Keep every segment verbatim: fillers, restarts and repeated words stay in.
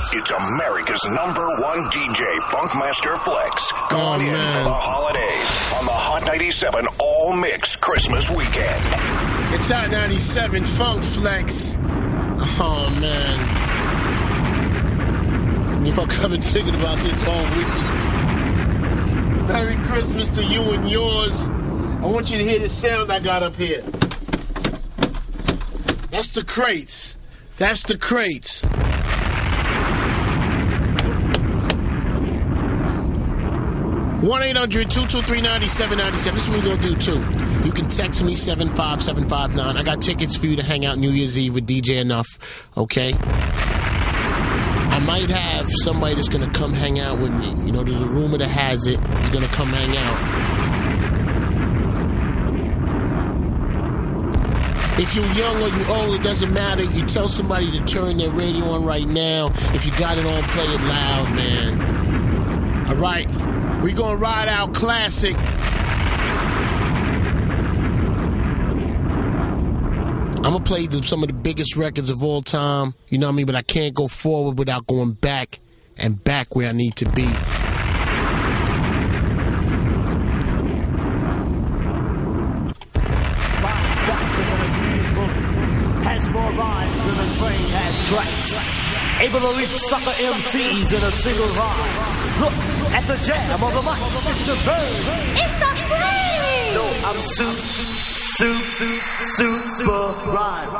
It's America's number one D J, Funkmaster Flex. Gone oh, in man. for the holidays on the Hot ninety-seven All Mix Christmas weekend. It's Hot ninety-seven Funk Flex. Oh, man. You know, I've been thinking about this all week. Merry Christmas to you and yours. I want you to hear the sound I got up here. That's the crates. That's the crates. one eight hundred two two three nine seven nine seven. This is what we're going to do, too. You can text me seven five seven five nine. I got tickets for you to hang out New Year's Eve with D J Enough, okay? I might have somebody that's going to come hang out with me. You know, there's a rumor that has it. He's going to come hang out. If you're young or you're old, it doesn't matter. You tell somebody to turn their radio on right now. If you got it on, play it loud, man. All right? We're going to ride out classic. I'm going to play the, some of the biggest records of all time. You know what I mean? But I can't go forward without going back and back where I need to be. Rhymes faster than a speeding bullet. Has more rhymes than a train has tracks. Able to reach sucker M Cs in a single rhyme. Look at the jam of the mic. It's a bird. It's a plane. No, I'm su, su, su, super rhyme.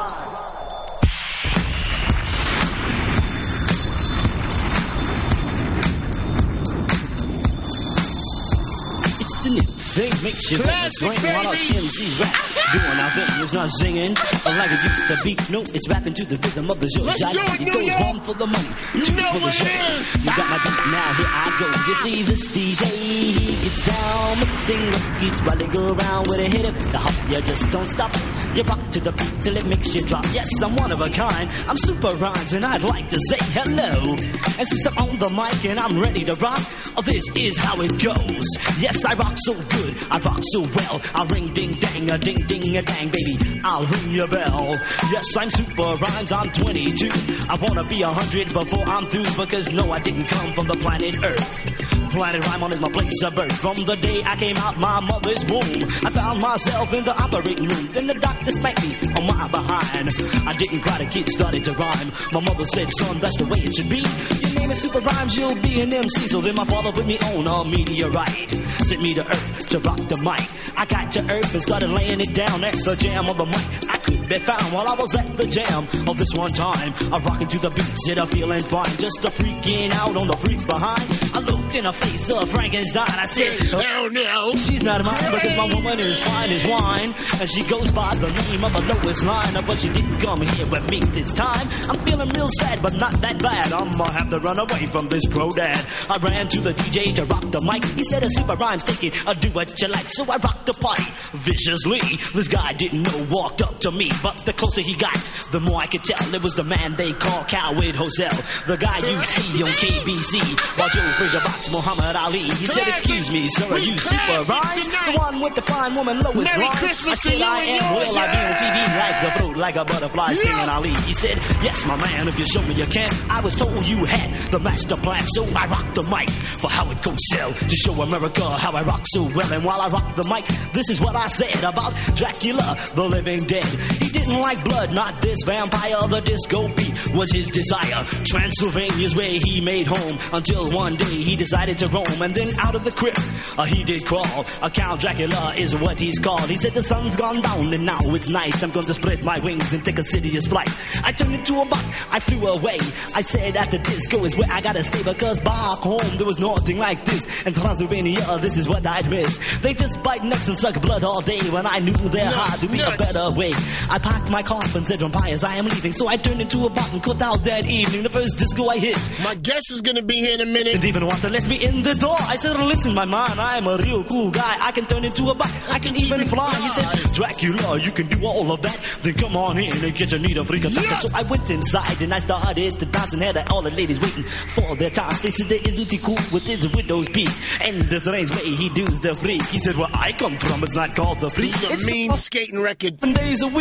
It's the new thing makes you classic, baby. While us M Cs rap. Doing our thing, it's not singing like it used to be. No, it's rapping to the rhythm of the show. Let's do it, it New goes York. one for the money, two you know for the what show. it is. You got my beat now, here I go. You see this D J, he gets down, mixing up beats while they go around with a hit it. The hop, you just don't stop. You rock to the beat till it makes you drop. Yes, I'm one of a kind. I'm Super Rhymes and I'd like to say hello. And since I'm on the mic and I'm ready to rock, oh, this is how it goes. Yes, I rock so good, I rock so well. I ring ding dang, a ding ding a dang, baby. I'll ring your bell. Yes, I'm Super Rhymes, I'm twenty-two. I wanna be a hundred before I'm through, because no, I didn't come from the planet Earth. Planet Rhymon is my place of birth. From the day I came out my mother's womb, I found myself in the operating room. Then the doctor spanked me on my behind. I didn't cry, the kid started to rhyme. My mother said, son, that's the way it should be. Your name is Super Rhymes, you'll be an M C. So then my father put me on a meteorite, sent me to Earth to rock the mic. I got to Earth and started laying it down at the jam of the mic. I could be found while I was at the jam of this one time. I'm rocking to the beats and I'm feeling fine, just a freaking out on the freaks behind. I looked in her face of Frankenstein. I said, oh no, she's not mine, because my woman is fine as wine, and she goes by the name of the lowest line. But she didn't come here with me this time. I'm feeling real sad, but not that bad. I'ma have to run away from this pro dad. I ran to the D J to rock the mic. He said, a Super Rhymes, take it, I'll do what you like. So I rocked the party viciously. This guy didn't know, walked up to me, but the closer he got, the more I could tell it was the man they call Coward Hosel, the guy you see on K B C while Joe Frazier box Muhammad Ali. He said, excuse me, sir, are you Super Rhymes? The one with the fine woman Lois Merry Rhymes? Christmas I said, to you I and am. yours, Well, I be on T V yeah. like the throat, like a butterfly stinging Ali. He said, yes, my man, if you show me you can. I was told you had the master plan, so I rocked the mic for how it goes sell, to show America how I rock so well. And while I rock the mic, this is what I said about Dracula, the living dead. He didn't like blood, not this vampire. The disco beat was his desire. Transylvania's where he made home, until one day he decided to roam. And then out of the crypt, uh, he did crawl. A Count Dracula is what he's called. He said, the sun's gone down and now it's night. I'm going to spread my wings and take a serious flight. I turned into a buck, I flew away. I said at the disco is where I gotta stay, because back home there was nothing like this. In Transylvania, this is what I'd miss. They just bite necks and suck blood all day, when I knew there had to be a better way. I packed my coffin, said vampires, I am leaving. So I turned into a buck and cut out that evening. The first disco I hit, my guest is gonna be here in a minute. Didn't even want to let me in the door. I said, listen, my man, I'm a real cool guy. I can turn into a buck, I, I can, can even fly. fly. He said, Dracula, you can do all of that. Then come on in and get your need a freak attack. Yeah. So I went inside and I started to dance, and had all the ladies waiting for their chance. They said, isn't he cool with his widow's peak and the strange way he does the freak? He said, where I come from, it's not called the freak. This is a it's mean skating record. Seven days a week,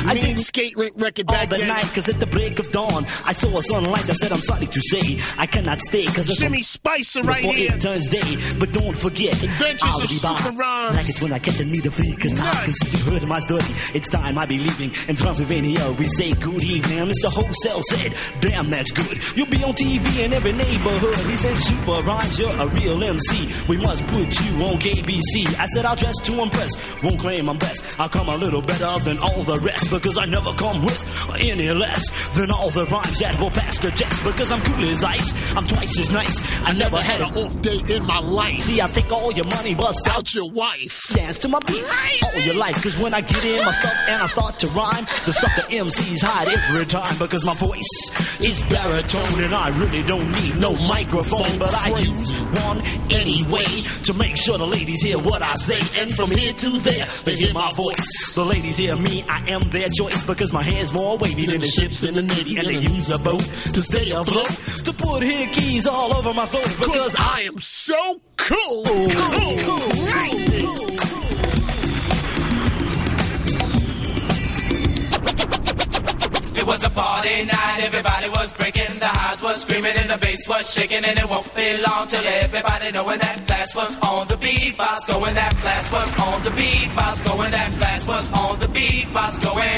I mean didn't skate rink record all back the then. night, cause at the break of dawn, I saw a sunlight. I said, I'm sorry to say, I cannot stay, cause it's Jimmy Spicer right before here. it turns day. But don't forget, Adventures I'll of be back. Super Rhymes. Like it's when I catch a need a free guitar. Nice. Cause you heard my story, it's time I be leaving. In Transylvania, we say good evening. Mister Wholesale said, damn, that's good. You'll be on T V in every neighborhood. He said, Super Rhymes, you're a real M C. We must put you on K B C. I said, I'll dress to impress. Won't claim I'm best. I'll come a little better than all the rest. Because I never come with any less than all the rhymes that will pass the test. Because I'm cool as ice. I'm twice as nice. I, I never had a an off day in my life. See, I take all your money, bust out Out your wife. dance to my beat all your life. Cause when I get in my stuff and I start to rhyme, the sucker M Cs hide every time. Because my voice is baritone and I really don't need no microphone. But I use one anyway to make sure the ladies hear what I say. And from here to there, they hear my voice. The ladies hear me, I am their choice. Because my hair's more wavy than the ships in the Navy. And they use a boat to stay afloat, to put hickeys all over my throat. Because I am so cool. Cool, cool, crazy. It was a party night, everybody was breaking, the highs was screaming and the bass was shaking, and it won't be long till everybody knowing that Flash was on the beatbox going, that Flash was on the beatbox going, that Flash was on the beatbox going,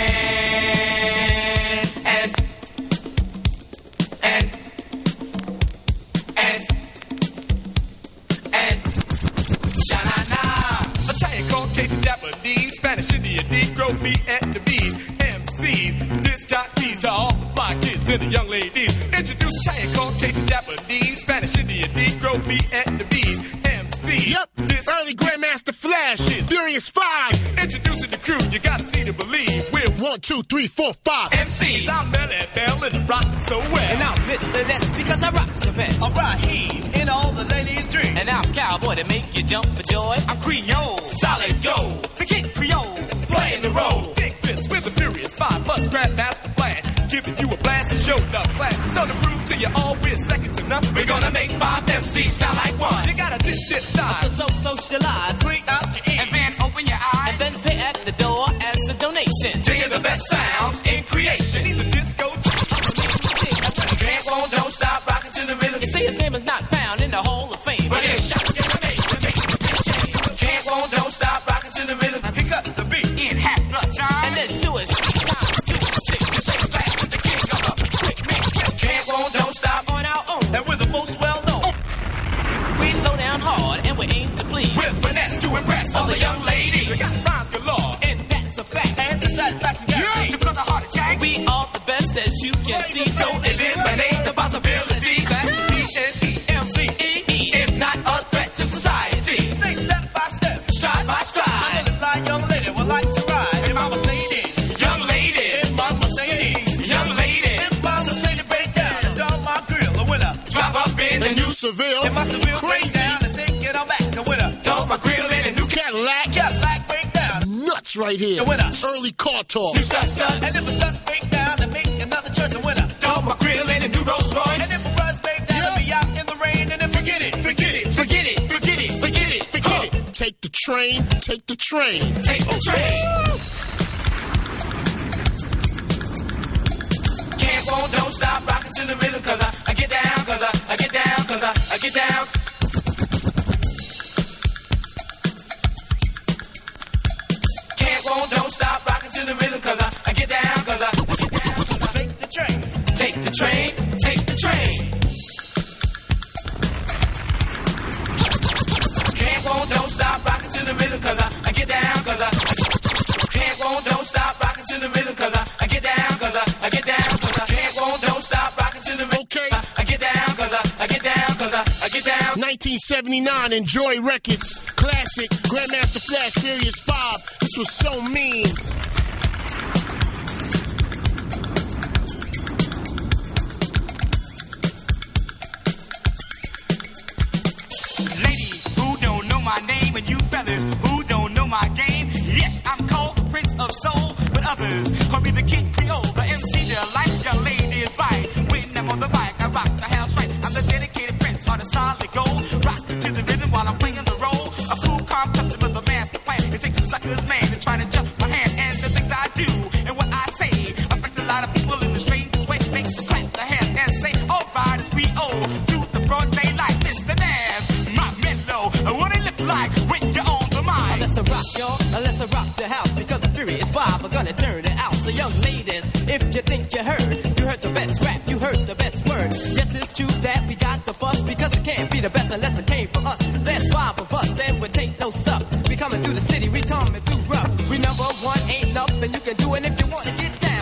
and, and, and, and, sha-na-na. Italian, Caucasian, Japanese, Spanish, Indian, Negro, Vietnamese, M Cs, disc jockeys to all the fly kids and the young ladies. Introduce Italian, Caucasian, Japanese, Spanish, Indian, Negro, Vietnamese, M Cs. Yep, disc early Grandmaster Flash, Furious Five. Introducing the crew, you gotta see to believe. We're One, two, three, four, five. M Cs. I'm Melly Bell and I'm rocking so well. And I'm Mister Ness because I rock the best. I'm Raheem in all the ladies' dream. And I'm Cowboy to make you jump for joy. I'm Creole, solid gold. The Kid Creole, playing the role. Dick Fist with the Furious Five, plus Grandmaster Flash, giving you a blast and show enough class. So to prove to you all we're second to none, We're gonna make five M Cs sound like one. you gotta dip, dip, dive. So, so socialize, bring out your ears. And then open your eyes. And then pay at the door as a donation. to hear the best sounds in creation. He's a disco. Can't, won't, don't stop rocking to the rhythm. You see, his name is not found in the Hall of Fame. But it's shot in the face to make you shake. Can't, won't, don't stop rocking to the rhythm. He cuts the beat in half the time. And then sure as times two and six. Six fast is the king of the quick mix. Can't, won't, don't stop on our own. And we're the most well known. We throw down hard and we aim to please. With finesse to impress all the young ladies. We got rhymes galore. And that's a fact. And the satisfaction guarantee. To cause a heart attack. We are the best as you can see. So eliminate the possibility that the B N E M C E is not a threat to society. Say step by step, stride by stride. I know this fly young lady would like to ride in my Mercedes. Young ladies, in my Mercedes. Young ladies, in my Mercedes break down and down my grill. A winner, drop up in the The new Seville. in my Seville break Crazy. down and take it on back. A winner, dump my grill in a new Cadillac. Cadillac break down. Nuts right here. The winner. Early car talk. New studs, studs. And if a studs break down and make another choice, a winner. Dump my grill in a new Rolls Royce. And if a runs break down and be out in the rain, and then forget it, forget it, forget it, forget it, forget it, Forget it. Take the train. Take the train. Take the train. Can't, won't, don't stop rocking to the rhythm, cause I, I get down, cause I, I get down, cause I, I get down. Can't, won't, don't stop rocking to the rhythm, cause I, I get down, cause I, I get down, cause I take the train. Take the train, take the train. Can't, won't, don't stop rocking to the rhythm, cause I, I get down, cause I, can't, won't, don't stop rocking to the rhythm, cause I, I get down, cause I, I get down, cause I, can't, won't, don't stop rocking to the rhythm. Okay. I, I get down, cause I, I get down, cause I, I get down. nineteen seventy-nine, Enjoy Records. Classic. Grandmaster Flash, Furious Five. This was so mean. Ladies who don't know my name, and you fellas who don't know my game. Yes, I'm called the Prince of Soul, but others call me the Kid Creole, the M C their life, your ladies bite. When I'm on the mic, I rock the house right. I'm the dedicated prince on a solid gold. Rock to the rhythm while I'm playing the role. A cool, calm customer, the master plan. It takes a sucker's man to try to jump my hand, and the things I do and what I young ladies, if you think you heard, you heard the best rap, you heard the best word. Yes, it's true that we got the fuss, because it can't be the best unless it came from us. There's five of us, and we take no stuff. We coming through the city, we coming through rough. We number one, ain't nothing you can do, and if you want to get down.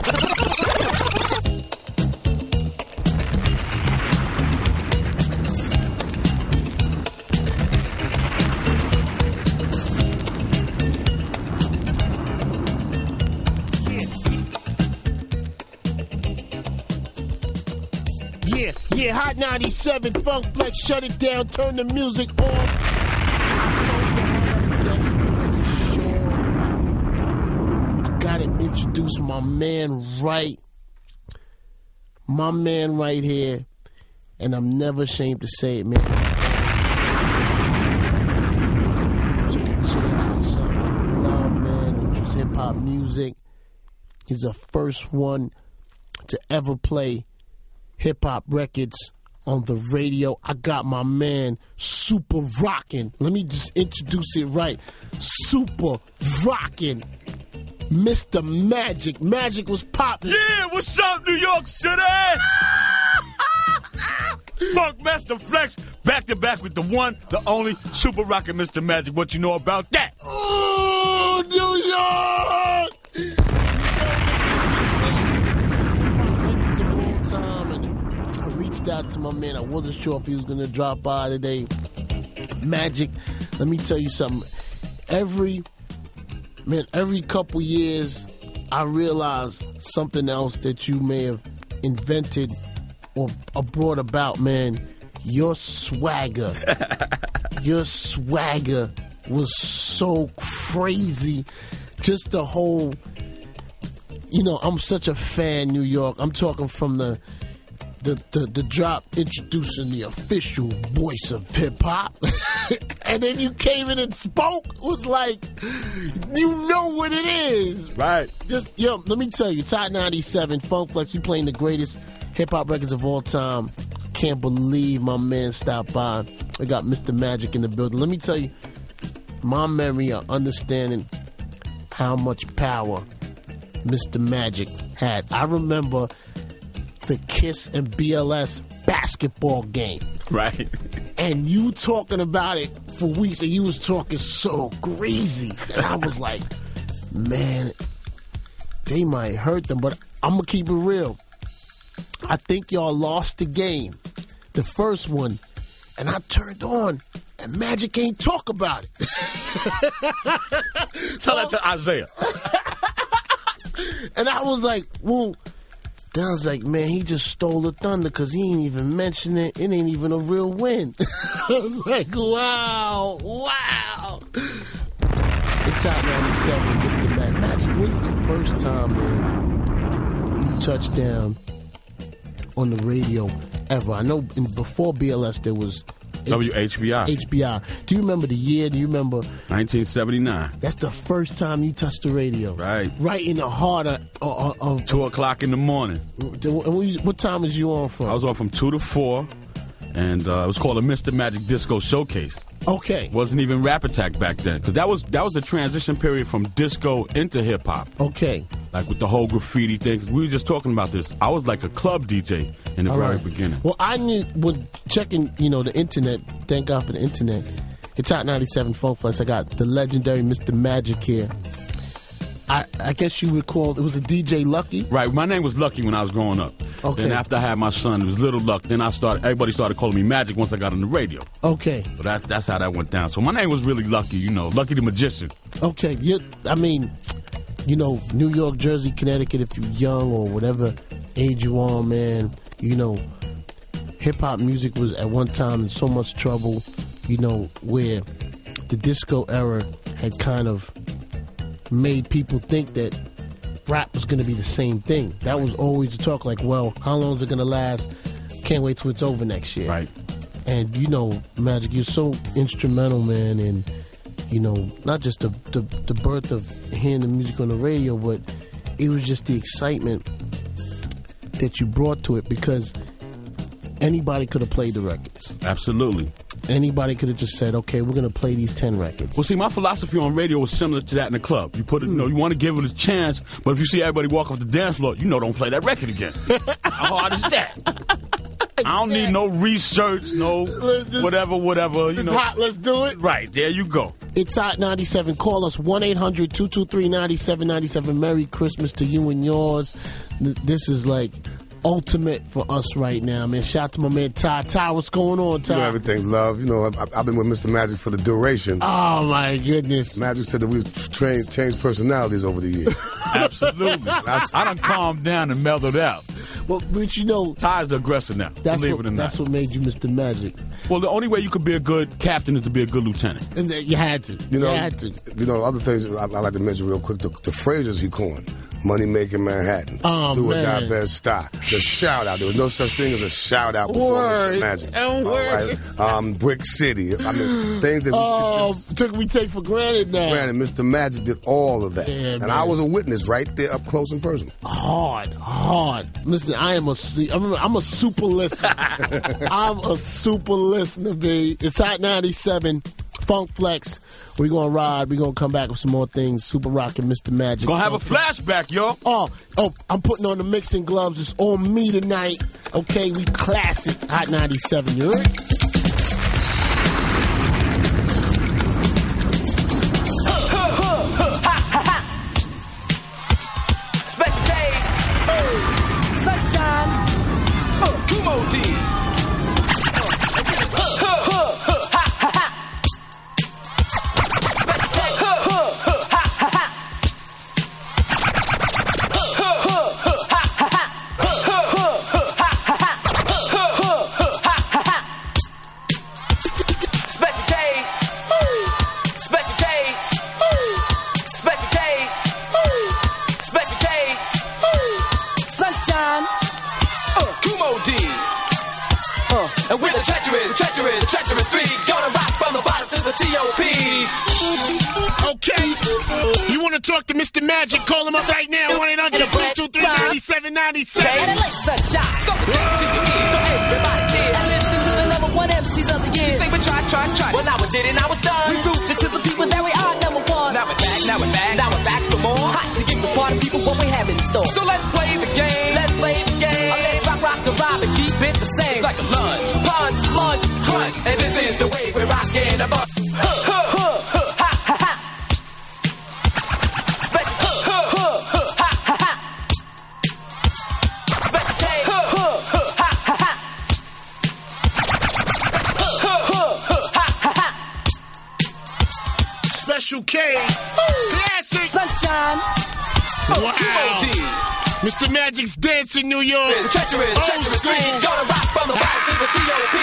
Yeah, yeah, Hot ninety-seven, Funk Flex, shut it down, turn the music off. I told you I had a guest, it wasn't sure. I gotta introduce my man right, my man right here, and I'm never ashamed to say it, man. He took a chance on something that he loved, man, which was hip-hop music. He's the first one to ever play hip-hop records on the radio. I got my man Super Rockin'. Let me just introduce it right. Super Rockin', Mister Magic. Magic was popping. Yeah, what's up, New York City? Funkmaster Flex, back to back with the one, the only Super Rockin' Mister Magic. What you know about that? Oh, New York! Records of all time, and I reached out to my man. I wasn't sure if he was going to drop by today. Magic, let me tell you something. Every, man, every couple years, I realize something else that you may have invented or, or brought about, man. Your swagger, your swagger was so crazy. Just the whole, you know, I'm such a fan, New York. I'm talking from the the the, the drop introducing the official voice of hip hop, and then you came in and spoke. Was like, you know what it is, right? Just yo, let me tell you, Top ninety-seven, Funk Flex. You playing the greatest hip hop records of all time. Can't believe my man stopped by. We got Mister Magic in the building. Let me tell you, my memory of understanding how much power Mister Magic had. I remember the KISS and B L S basketball game. Right. And you talking about it for weeks, and you was talking so crazy. And I was like, man, they might hurt them, but I'm going to keep it real. I think y'all lost the game, the first one, and I turned on, and Magic ain't talk about it. Tell that to Isaiah. And I was like, well, then I was like, man, he just stole the thunder because he ain't even mention it. It ain't even a real win. I was like, wow, wow. It's Hot ninety-seven, Mister Magic. Magic, when was the first time, man, you touched down on the radio ever? I know in, before B L S there was W H B I. H B I. Do you remember the year? Do you remember? nineteen seventy-nine. That's the first time you touched the radio. Right. Right in the heart of... of, of Two o'clock in the morning. What time was you on from? I was on from two to four, and uh, it was called a Mister Magic Disco Showcase. Okay. Wasn't even Rap Attack back then, because that was that was the transition period from disco into hip hop. Okay. Like with the whole graffiti thing. 'Cause we were just talking about this. I was like a club D J in the All very right. beginning. Well, I knew when checking, you know, the internet. Thank God for the internet. It's Hot ninety-seven Funk Flex. I got the legendary Mister Magic here. I, I guess you would call it was a D J Lucky. Right. My name was Lucky when I was growing up. Okay. Then after I had my son, it was Little Luck. Then I started. Everybody started calling me Magic once I got on the radio. Okay. So that's that's how that went down. So my name was really Lucky. You know, Lucky the Magician. Okay. You, I mean, you know, New York, Jersey, Connecticut. If you're young or whatever age you are, man, you know, hip hop music was at one time in so much trouble. You know, where the disco era had kind of made people think that rap was going to be the same thing. That was always the talk, like, well, how long is it going to last? Can't wait till it's over next year. Right. And, you know, Magic, you're so instrumental, man, in, you know, not just the, the, the birth of hearing the music on the radio, but it was just the excitement that you brought to it, because anybody could have played the records. Absolutely. Anybody could have just said, okay, we're going to play these ten records. Well, see, my philosophy on radio was similar to that in the club. You put it, you know, you want to give it a chance, but if you see everybody walk off the dance floor, you know, don't play that record again. How hard is that? I don't need no research, no whatever, whatever. You It's know, hot. Let's do it. Right, there you go. It's Hot ninety-seven. Call us one eight hundred two two three nine seven nine seven. Merry Christmas to you and yours. This is like ultimate for us right now, man. Shout out to my man Ty. Ty, what's going on, Ty? You know, everything's love. You know, I've, I've been with Mister Magic for the duration. Oh, my goodness. Magic said that we've trained, changed personalities over the years. Absolutely. I, I done calmed down and mellowed out. Well, but you know, Ty's the aggressor now. that's Believe what, it or not. that's what made you Mister Magic. Well, the only way you could be a good captain is to be a good lieutenant. And you had to. You know, you had to. you know, other things I, I like to mention real quick. The, the phrases he coined: "Money Making Manhattan," Oh, "Do or man. Die Best Style." The shout out. There was no such thing as a shout out before Word. Mister Magic. Oh, All word. right? Um, Brick City. I mean, things that we Oh, just took we take for granted now. granted. Mister Magic did all of that, Yeah, and man. I was a witness right there, up close and personal. Hard, hard. Listen, I am a, su- I'm a, I'm a super listener. I'm a super listener, B. It's Hot ninety-seven, Funk Flex. We're going to ride. We're going to come back with some more things. Super Rockin' Mister Magic. Gonna have a Funk Flex. flashback, yo. Oh, oh, I'm putting on the mixing gloves. It's on me tonight. Okay, we classic Hot ninety-seven. You heard? Special K, Sunshine, uh, Kumo D. Special K, Special K, Special K, Special K, Sunshine, uh, Kumo D. Uh, and we're the treacherous, treacherous, treacherous three. Gonna rock from the bottom to the T O P. Okay. You want to talk to Mister Magic? Call him up right now. one eight hundred two two three nine seven nine And seven. it like sunshine, something to your ears. So everybody did. And listen to the number one M Cs of the year. Say we tried, tried, tried. Well, now we did it, now it's done. We proved it to the people that we are number one. Now we're back, now we're back, now we're back for more. Hot to give the party people what we have in store. So let's play the game. Let's play the game. Oh, let's rock, rock, and rob and keep it the same. It's like a lunch, punch, lunch, crunch. And this is the way we're rocking the bus. Huh, huh, huh, huh, ha, ha, ha. Special, huh, huh, huh, huh, ha, ha, ha. Special K, huh, huh, huh, ha, ha, ha. Huh, huh, huh, huh, ha, ha, ha. Special K. Classic. Sunshine. Wow. Kumo D. Mister Magic's dancing New York. It's treacherous, Old treacherous three. school. Gonna rock from the bottom to the T O P.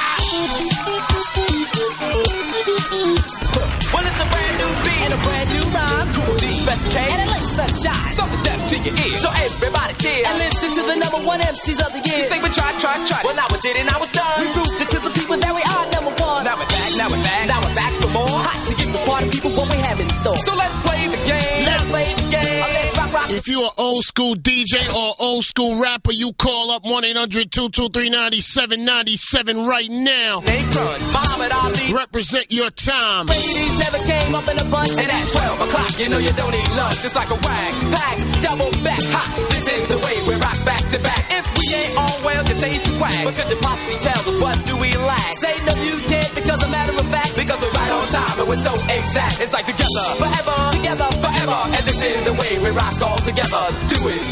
Well, it's a brand new beat and a brand new rhyme. Cool D, Special K, and it like sunshine. Something depth to your ear. So everybody cheer and listen to the number one M Cs of the year. Say we tried, tried, tried. Well, now we did it, now it's done. We proved it to the people that we are number one. Now we're back, now we're back, now we're back for more. Hot to give the party people what we have in store. So let's play the game. Let's play the game. Oh, let's rock, rock. If you're an old school D J or old school rapper, you call up one eight hundred two two three nine seven nine seven right now. Nate Crunch, Muhammad Ali. Represent your time. Ladies never came up in a bunch. And at twelve o'clock, you know you don't eat lunch. It's like a wag, pack, double back, hot. This is the way we rock back to back. If we ain't on well, you taste the swag. Because it possibly tells us what do we lack. Say no, you did because a matter of fact. Because we're right on time and we're so exact. It's like together, forever, together, forever. And this is the way we rock all together. Do it.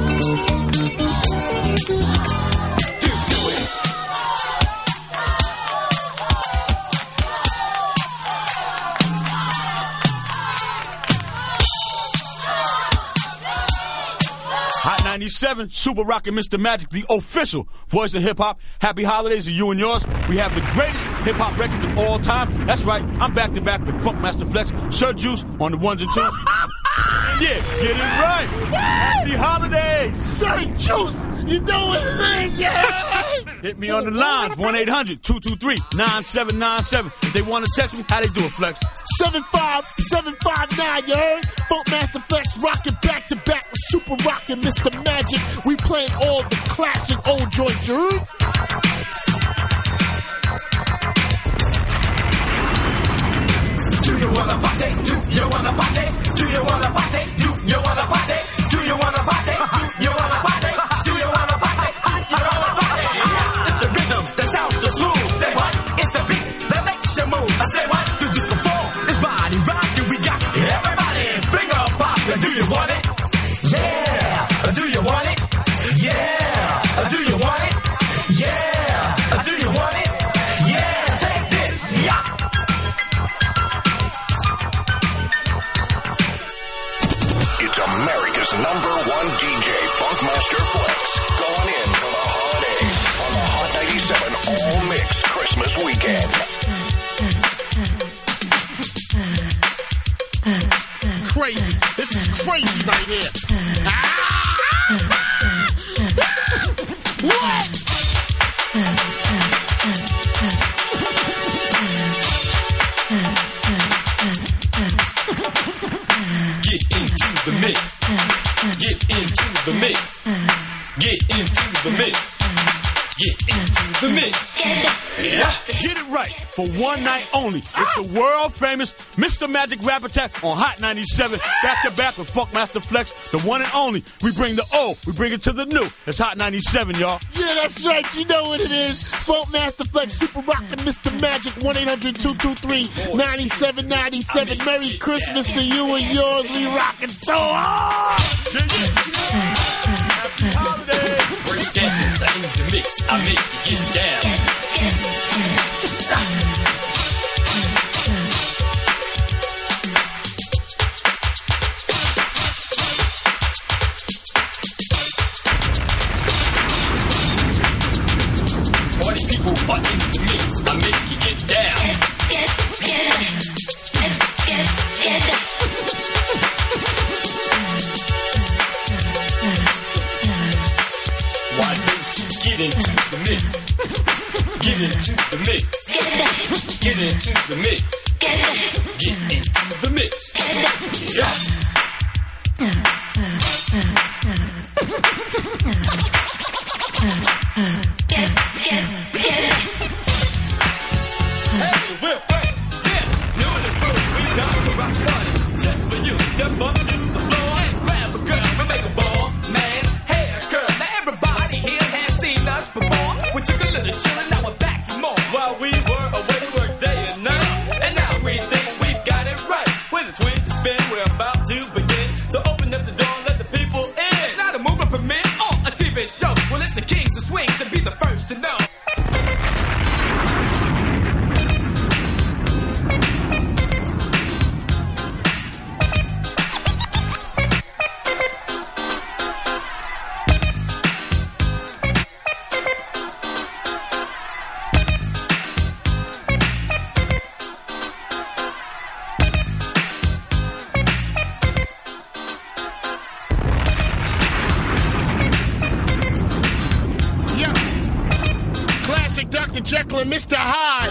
Do, do it. Hot ninety-seven, Super Rockin' Mister Magic, the official voice of hip-hop. Happy holidays to you and yours. We have the greatest hip-hop records of all time. That's right, I'm back-to-back with Funkmaster Flex, Sir Juice on the ones and twos. Yeah, get it right. Happy holidays. Sir Juice, you know what it is, yeah? Hit me on the line, one eight hundred two two three nine seven nine seven. If they want to text me, how they do it, Flex? seven five seven five nine, you heard? Funkmaster Flex rocking back to back with Super Rockin' Mister Magic. We playing all the classic old joints, you heard? Christmas weekend. Crazy. This is crazy right here. Ah! What? Get into the mix. Get into the mix. Get into the mix. Get into the mix. Yeah. Get it right for one night only. It's the world famous Mister Magic Rap Attack on Hot ninety-seven. Back to back with Funkmaster Flex, the one and only. We bring the old, we bring it to the new. It's Hot ninety-seven, y'all. Yeah, that's right. You know what it is. Funkmaster Flex, Super Rockin' Mister Magic, one eight hundred two two three nine seven nine seven. Merry Christmas to you and yours. We rockin' so hard. Happy holidays. Break dance, I need the mix. I make you get down. Party people are in the mix. I make you get down. Why don't you get into the mix? Get into the mix. Get into the mix. Get into the mix. Yeah. Hey, we're back. Yeah, new and improved. We got the rock party just for you. Step up to the floor and grab a girl and make a ball. Man's hair curl. Now everybody here has seen us before. We took a little chillin', now we're back for more. While we were away, we worked day and night. And now we think we've got it right. With the twins to spin, we're about to begin. So open up the door and let the people in. It's not a movie premiere or a T V show. Well, it's the Kings of Swings and be the first to know. Yeah. Classic Doctor Jekyll and Mister Hyde.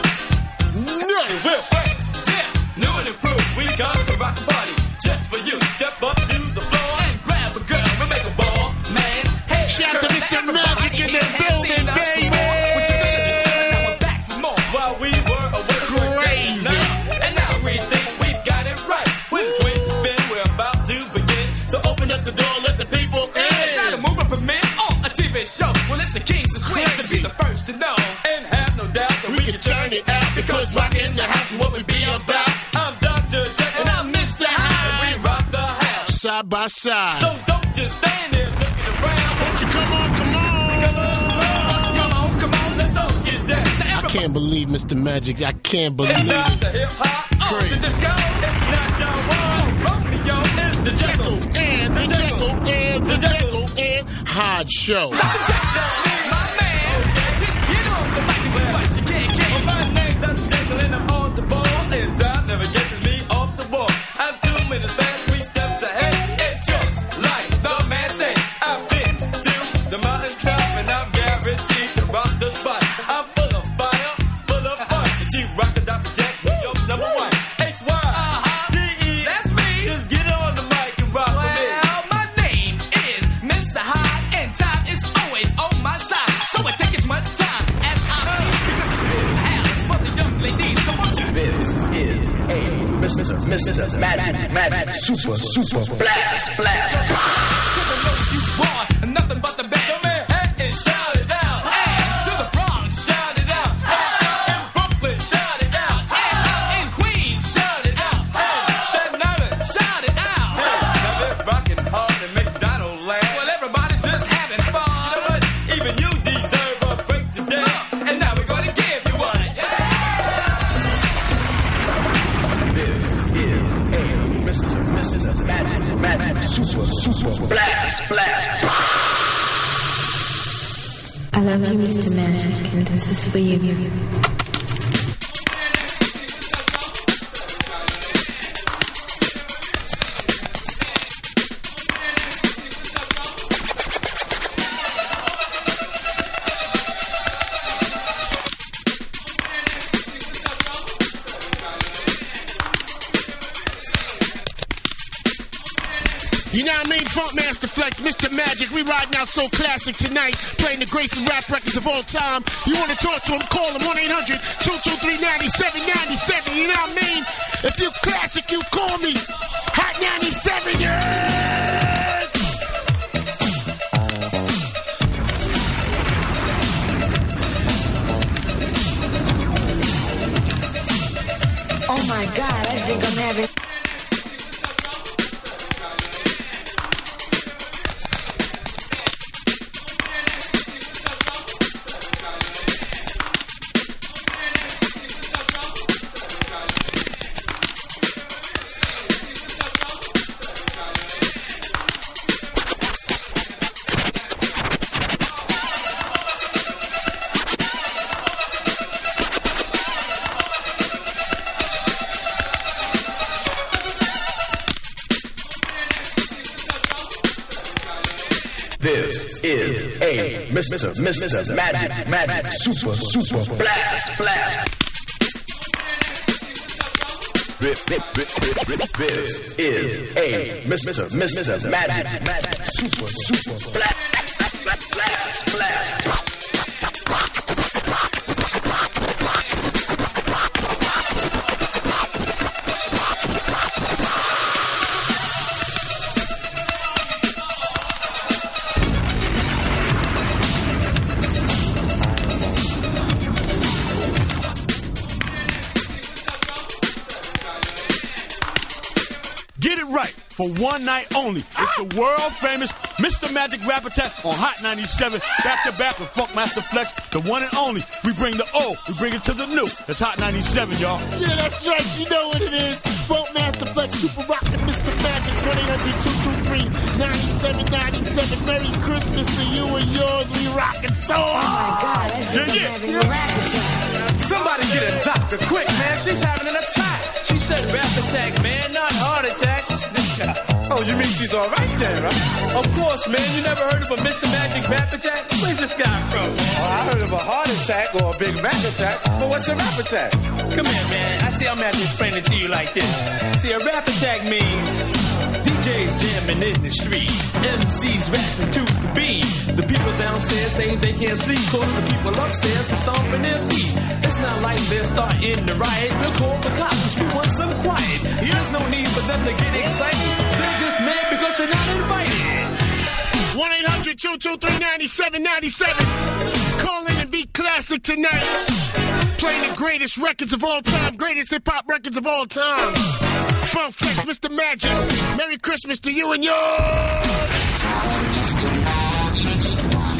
Nuts. We're back, yeah, new and improved. We got the rock party just for you. Step up to the floor and grab a girl and make a ball. Man's hair Shout curl. to Mister Now everybody Magic in the here has building, seen us baby. before. We took a little chillin', now we're back for more. While we were away, we were day and Crazy. night. And now we think we've got it right. With the twins to spin, we're about to begin. So open up the door, let the people in. It's not a movie premiere or a T V show. Well, it's the Kings of Swings and be the first to know. And have no doubt that we, We can turn it out because rockin' the house is what we be about. I'm Doctor Jekyll And I'm Mister and we Hyde. rock the house. Side by side. So don't just stand there looking around. Won't you come on, come on. Come on, come on, come on, let's all get down. So I everybody, can't believe Mister Magic. I can't believe it's not it. the hip hop or Crazy. the disco. It's not Don Juan. Romeo is the Jekyll. And the Jekyll and the Jekyll and Hyde show. Doctor Jekyll is my man. Just get on the mic and do what you can, can. Well, my name Doctor Jekyll and I'm on the ball. And time never gets me off the wall. I'm two minutes back, three steps ahead. And just like the man said, I've been to the mountain top and I'm guaranteed to rock the spot. I'm full of fire, full of fun. The Chief Rocker, Doctor Jack, New York number one. H Y D E. That's me. Just get on the mic and rock with me. Well, my name is Mister Hyde, and time is always on my side. So I take as much time as I need because it's the house for the young ladies. So won't you? This is a Mister Mister Magic Magic Super Super Blast Blast. Cause I know you want nothing but the best. Come in and shout it out. Hey, to the Bronx, shout it out. Hey, in Brooklyn, shout it out. Hey, in Queens, shout it out. Hey, Staten Island, shout it out. Hey, now they're rocking hard in McDonald land. Well, everybody's just having fun. You know what? Even you deserve a break today. And now we're gonna give you one. Yeah. This is a Mister Mister Magic Magic Super Super Blast Blast. I love you, Mister Magic, and this is for you. You know what I mean? Funkmaster Flex, Mister Magic. We riding out so classic tonight. Playing the greats and rap records of all time. You want to talk to him? Call him one eight hundred two two three nine seven nine seven. You know what I mean? If you classic, you call me. Hot ninety-seven, yeah! Oh my God, I think I'm having... This is a Mister Mister Magic Magic Super Super Blast Blast. This is a Mister Mister Magic Magic Super Super Blast Blast Blast. Get it right for one night only. It's the world famous Mister Magic Rap Attack on Hot ninety-seven, back to back with Funkmaster Flex, the one and only. We bring the old, we bring it to the new. It's Hot ninety-seven, y'all. Yeah, that's right. You know what it is. Funkmaster Flex, Super Rockin' Mister Magic, one eight hundred two two three nine seven nine seven. Merry Christmas to you and yours. We rockin' so hard. Oh my God, I think Yeah, I'm yeah. having a rap attack. Somebody get a doctor quick, man. She's having an attack. She said rap attack, man, not heart attack. Oh, you mean she's all right then, right? Of course, man. You never heard of a Mister Magic rap attack? Where's this guy from? Oh, I heard of a heart attack or a big rap attack, but what's a rap attack? Come here, man. I see I'm going to explain it to you like this. See, a rap attack means D Js jamming in the street, M Cs rapping to the beat. The people downstairs saying they can't sleep, cause the people upstairs are stomping their feet. It's not like they're starting to riot. We'll call the cops, we want some quiet. There's no need for them to get excited. They're just mad because they're not invited. one eight hundred two two three nine seven nine seven. Call in and be classic tonight. Play the greatest records of all time, greatest hip-hop records of all time. Funk Flex, Mister Magic. Merry Christmas to you and yours. Mister Magic's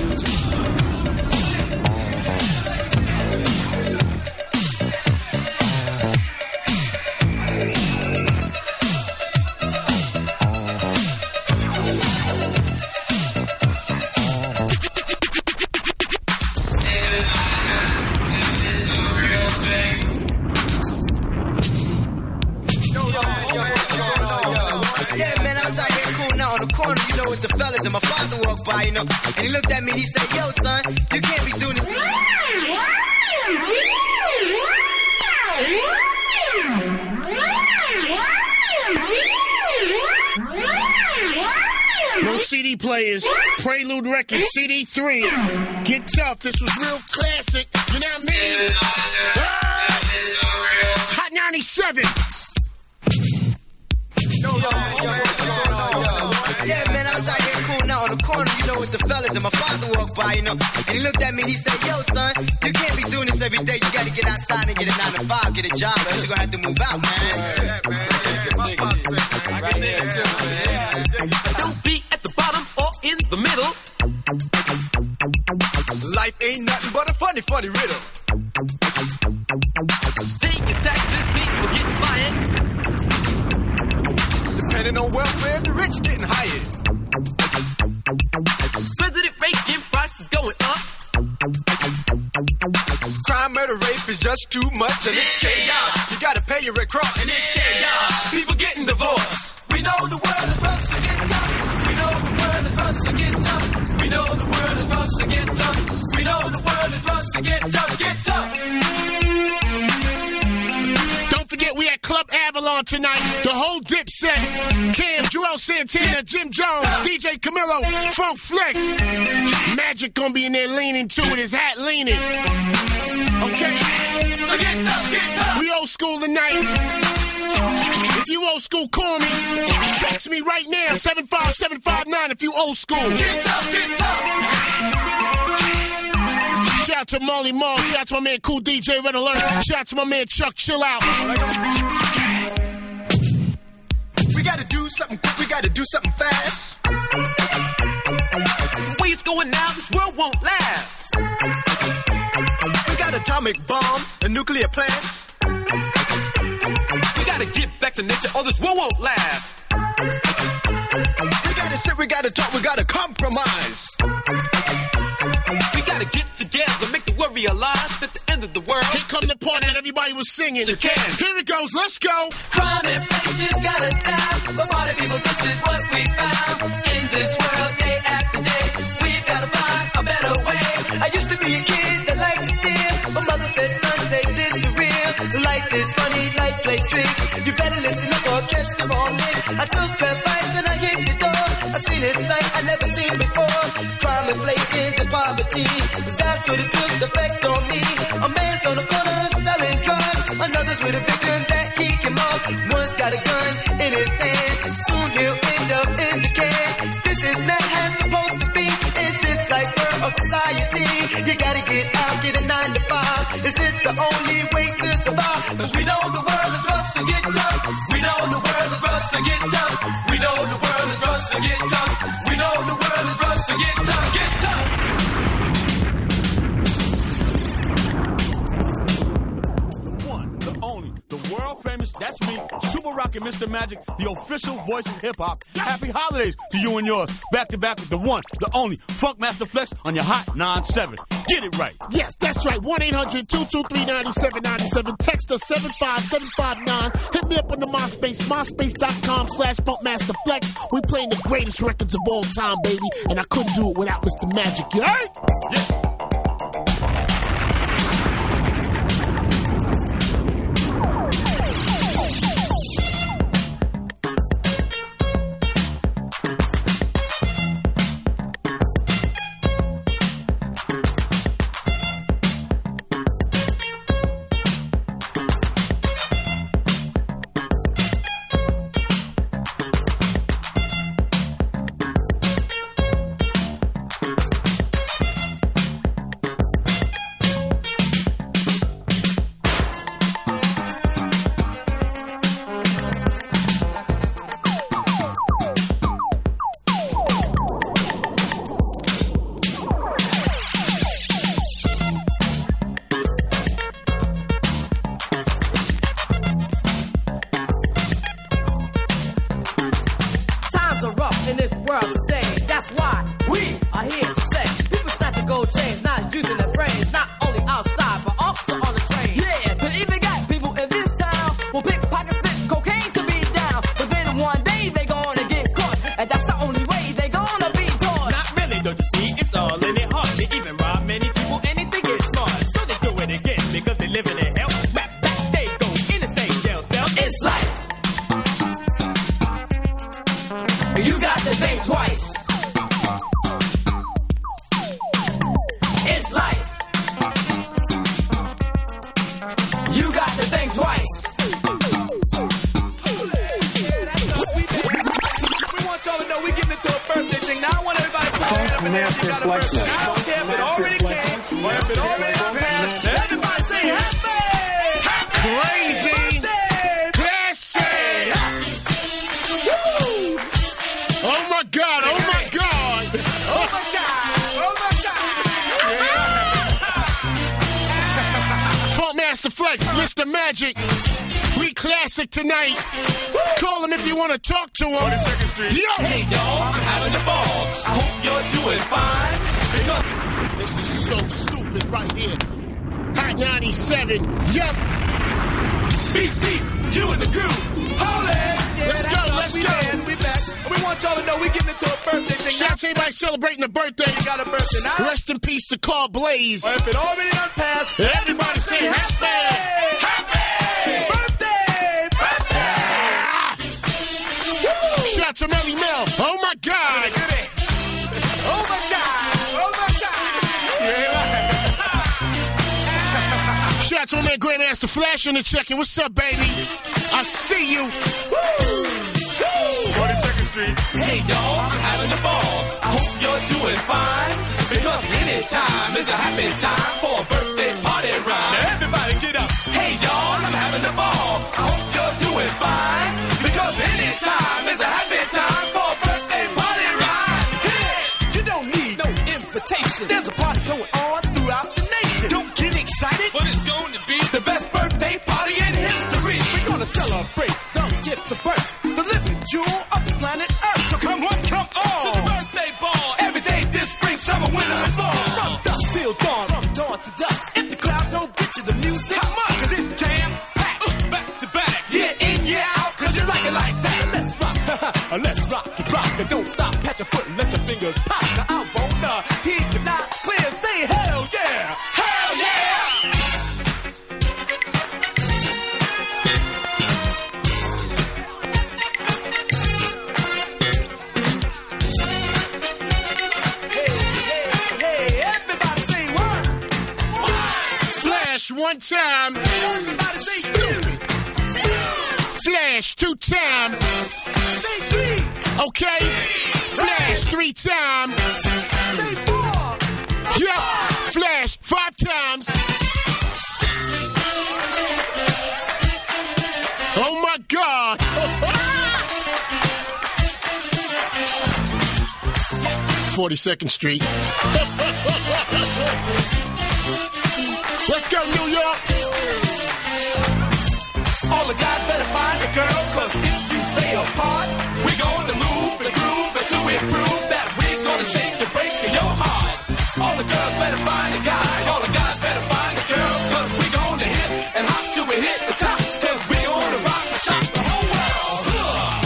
corner, you know, with the fellas, and my father walked by, you know, and he looked at me and he said, yo, son, you can't be doing this. No C D players, Prelude Records, C D three. Get tough, this was real classic, you know what I mean? Hot ninety-seven. Yeah, man, I was out here cool now on the corner, you know, with the fellas, and my father walked by, you know, and he looked at me and he said, yo, son, you can't be doing this every day. You gotta get outside and get a nine to five, get a job, else you're gonna have to move out, man. Yeah, man. Right here. Don't be at the bottom or in the middle. Life ain't nothing but a funny, funny riddle. Paying your taxes, people get fired. Depending on welfare, the rich getting hired. President Reagan prices going up. Crime, murder, rape is just too much, and it's chaos. You gotta pay your Red Cross, And it's chaos. People getting divorced. We know the world is about to get tough. We know the world is about to get tough. We know the world is about to get tough. We know the world is about to get tough. Get tough. Don't forget, we at Club Avalon. Still on tonight. The whole Dipset. Cam, Joel Santana, Jim Jones, D J Camilo, Funk Flex. Magic gonna be in there leaning too with his hat leaning. Okay? So get tough, get tough. We old school tonight. If you old school, call me. Text me right now, seven five seven five nine if you old school. Get tough, get tough. Shout out to Molly Mall. Shout out to my man Cool D J Red Alert. Shout out to my man Chuck Chill Out. We gotta do something quick, we gotta do something fast. The way it's going now, this world won't last. We got atomic bombs and nuclear plants. We gotta get back to nature or this world won't last. We gotta sit, we gotta talk, we gotta compromise. We gotta get together, make the world realize that the end of the world. Here come the part that everybody was singing. You can. Here it goes, let's go. Crime and places gotta stop. But party people, this is what we found. In this world, day after day, we've gotta find a better way. I used to be a kid that liked to steal. My mother said, son, take this for real. Life is funny, life plays tricks. You better listen up or catch the wrong lick. I took advice when I hit the door. I seen a sight I never seen before. Crime and places and poverty. That's what it took effect on me. A man's on the corner selling drugs. Another's with a victim that he can mug. One's got a gun in his hand. Soon he'll end up in the can. This is not how it's supposed to be. Is this like world or society? You gotta get out, get a nine to five. Is this the only way to survive? Cause we know the world is rough, so get tough. We know the world is rough, so get tough. We know the world is rough, so get tough. We know the world is rough, so get tough, get tough. The world famous, that's me, Super Rockin' Mister Magic, the official voice of hip hop. Happy holidays to you and yours. Back to back with the one, the only Funk Master Flex on your Hot nine seven. Get it right. Yes, that's right. one eight hundred two two three nine seven nine seven. Text us seven five seven five nine. Hit me up on the MySpace, myspace.com slash funkmasterflex. We playing the greatest records of all time, baby. And I couldn't do it without Mister Magic, you heard? Yeah. Tonight, call him if you want to talk to him. Yo, hey y'all, I'm having a ball. I hope you're doing fine. This is so stupid right here. Hot ninety-seven, yup. Beat, beat, you and the crew. Hold it. Yeah, let's go, let's we go. Man, we back. We want y'all to know we getting into a birthday thing. Shout out to everybody celebrating a birthday. You got a birthday now. Rest in peace to Carl Blaze. Or if it already done passed, everybody say happy. Happy. Birthday. Birthday. Shout to my man Grandmaster Flash on the check-in. What's up, baby? I see you. forty-second Street. Hey, y'all, I'm having a ball. I hope you're doing fine. Because any time is a happy time for a birthday party rhyme. Now everybody get up. Hey, y'all, I'm having a ball. I hope you're doing fine. Because any time is a happy time for a birthday party rhyme. Hey, you don't need no invitation. There's a party going on throughout the nation. Don't get excited, but it's going to be the best birthday party in history. We're going to celebrate the gift of birth, the living jewel of the planet Earth. So come on, come on to the birthday ball. Every day this spring, summer, winter, and fall. From dusk till dawn, from dawn to dusk. If the crowd don't get you the music, how much? Cause it's jam packed, uh, back to back, yeah in, yeah out. Cause you like it like that. Let's rock, let's rock the rock, and don't stop. Pat your foot and let your fingers pop. Now I wanna hear you not clear. Say hell yeah, hell yeah. One time. Everybody say two. Flash two times. Say three. Okay. Flash three times. Say four. Yep. Flash five times. Oh my God. forty-second Street. Let's go, New York. All the guys better find a girl, cause if you stay apart, we're going to move the groove until we prove that we're going to shake the break in your heart. All the girls better find a guy, all the guys better find a girl, cause we're going to hit and hop till we hit the top, cause we're going to rock and shock the whole world. Ugh.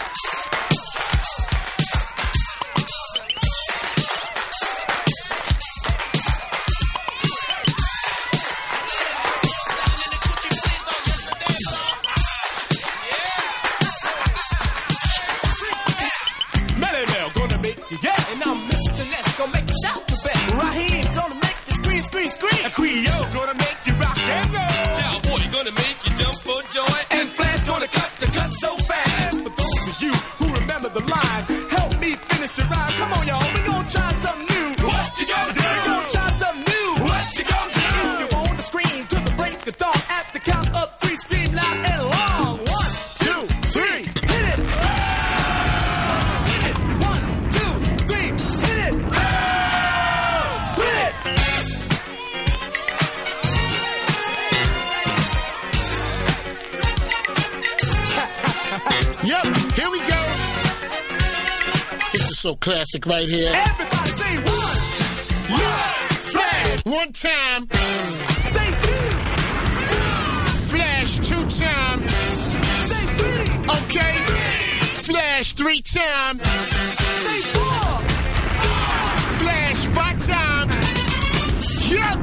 Creole gonna make you rock and roll. Cowboy gonna make you jump for joy. And Flash gonna cut the cut so fast. For those of you who remember the line, help me finish the rhyme. Come on, y'all, we gonna try something new. What you gonna do? We gonna try something new. What you gonna do? If you want to scream to the break of dawn, at the count of three, scream loud and long. One, two, three, hit it. Hit it. One, two, three, hit it. Hit it. Yep, here we go. This is so classic right here. Everybody say one. Yeah. Flash one time. Say two. Flash two times. Say three. Okay. Flash three times. Say four. Flash five times. Yep.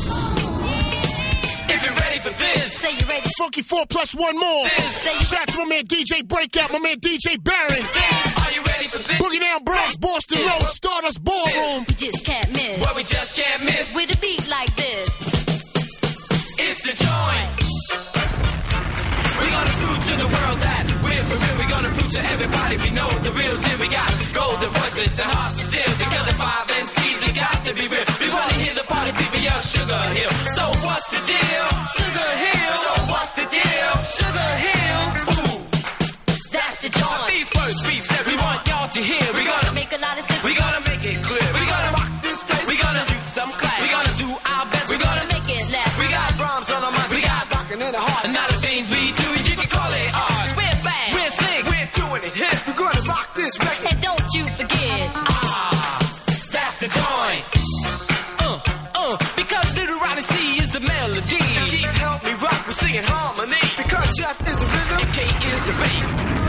If you're ready for this, Say you ready. Funky four plus one more. Say you Shout out to my man D J Breakout, my man D J Barron. Are you ready for this? Boogie Down Bronx, Boston Road, Stardust Ballroom. We just can't miss. What we just can't miss. With a beat like this. It's the joint. We're gonna prove to the world that we're for real. We're gonna prove to everybody we know the real deal. We got golden voices and hearts to steal. Together five M Cs, we got to be real. We wanna hear the party people yell Sugar Hill. So what's the deal? Sugar Hill. So what's the deal? Sugar Hill. Ooh. That's the joint. These first beats that we want y'all to hear. We're gonna Make a lot of sense. We're gonna make it clear. We're gonna rock this place. We're gonna do some class. We're gonna do our best. We're gonna Make it last. We got Brahms on our mind. We got rockin' in the heart. And now the things we do, you can call it art. We're back. We're slick. We're doing it hip. We're gonna rock this record. And don't you forget. Ah, that's the joint. Uh, uh, because Little Ronnie C is the melody. And Keith help me rock, we're singing harmony. Because Jeff is the rhythm and K is the bass.